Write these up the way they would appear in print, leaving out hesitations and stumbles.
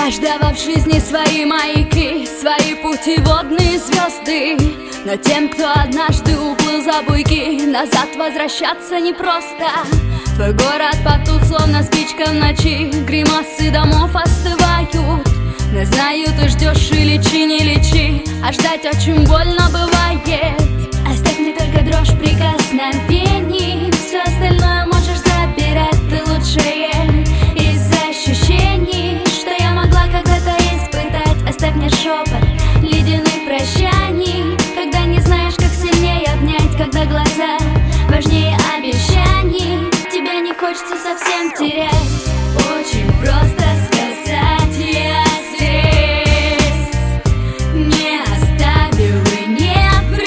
каждого в жизни свои маяки, свои путеводные звезды. Но тем, кто однажды уплыл за буйки, назад возвращаться непросто. Твой город потух, словно спичка в ночи, гримасы домов остывают. Не знаю, ты ждешь и лечи, не лечи, а ждать очень больно бывает. Оставь мне только дрожь прикосновений, все остальное можешь забирать, ты лучшее из ощущений, что я могла когда-то испытать. Оставь мне шепот ледяных прощаний, когда не знаешь, как сильнее обнять, когда глаза важнее обещаний, тебя не хочется совсем терять. Очень просто сказать: я здесь, не оставил и не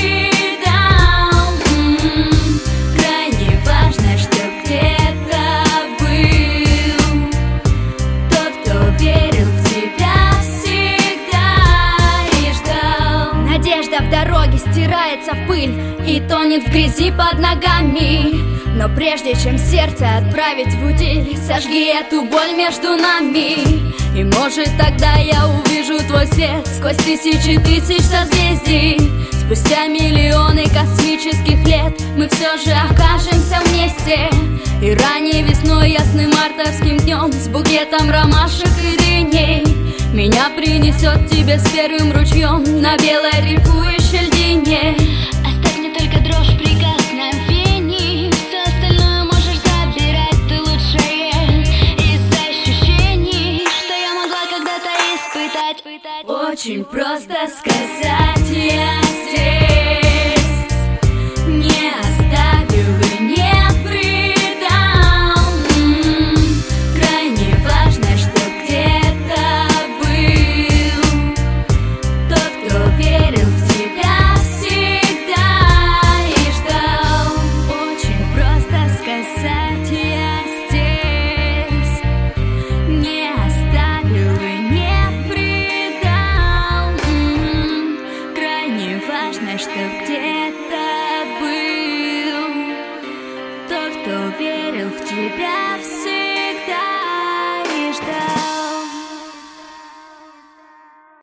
предал. Крайне важно, чтоб где-то был тот, кто верил в тебя всегда и ждал. Надежда в дороге стирается в пыль и тонет в грязи под ногами. Но прежде чем сердце отправить в утиль, сожги эту боль между нами. И может тогда я увижу твой свет сквозь тысячи тысяч созвездий. Спустя миллионы космических лет мы все же окажемся вместе. И ранней весной, ясным мартовским днем, с букетом ромашек и дыней, меня принесет тебе с первым ручьем на белой рифующей льдине. Оставь мне только дрожь прикосновений, все остальное можешь забирать, ты лучшее из ощущений, что я могла когда-то испытать. Очень просто сказать: я здесь, не оставил и не предал. Крайне важно, чтоб где-то был тот, кто верил в тебя всегда и ждал. Очень просто сказать: я здесь, не оставил и не предал. Крайне важно, чтоб где-то был тот, кто верил в тебя всегда.